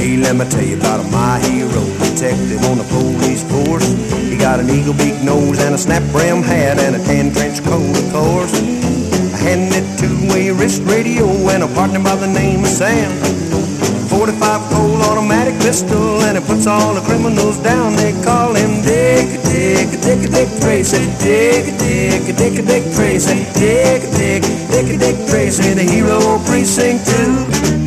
Hey, let me tell you about my hero, detective on the police force. He got an eagle beak nose and a snap brim hat and a tan trench coat, of course. A handed two-way wrist radio and a partner by the name of Sam. 45 Colt automatic pistol and it puts all the criminals down. They call him Dick Tracy, Dick Tracy, Dick Tracy, the hero of precinct 2.